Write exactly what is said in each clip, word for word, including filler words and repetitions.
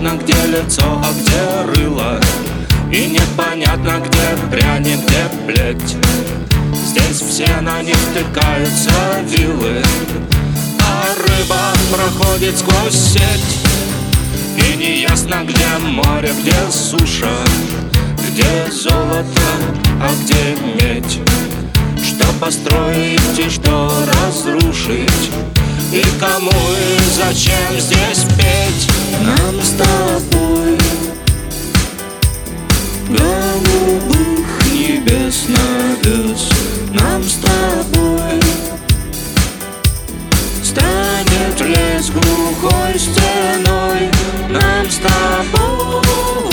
непонятно, где лицо, а где рыло. И непонятно, где пряник, где плеть. Здесь все на них тыкаются вилы, а рыба проходит сквозь сеть. И неясно, где море, где суша, где золото, а где медь. Что построить и что разрушить, и кому и зачем здесь петь. Нам с тобой голубых небес навес. Нам с тобой станет лес глухой стеной. Нам с тобой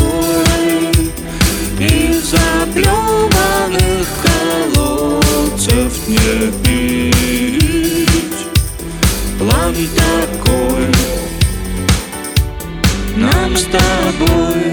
из заплеванных колодцев не пить. План такой нам с тобой.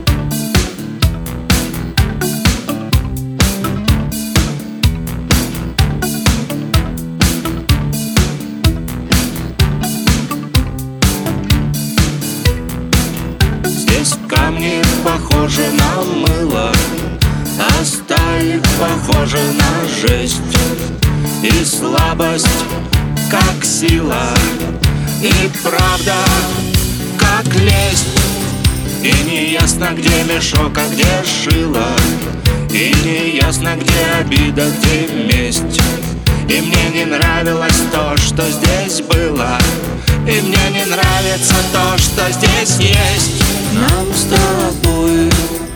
Здесь камни похожи на мыло, а сталь похожа на жесть. И слабость как сила, и правда как лесть. И неясно, где мешок, а где шило, и неясно, где обида, где месть. И мне не нравилось то, что здесь было, и мне не нравится то, что здесь есть. Нам с тобой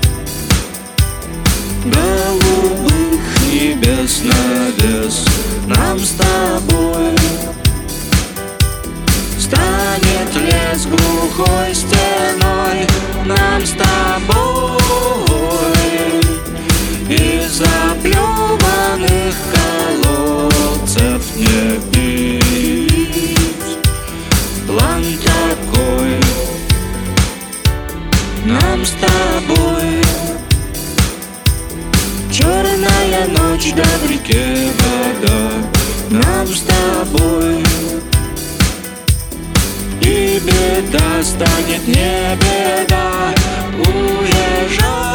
голубых небес навес. Нам с тобой станет лес глухой стеной. Нам с тобой из заплеванных колодцев не пить. План такой нам с тобой. Черная ночь, да в реке вода. Нам с тобой и беда станет не беда. Уезжай.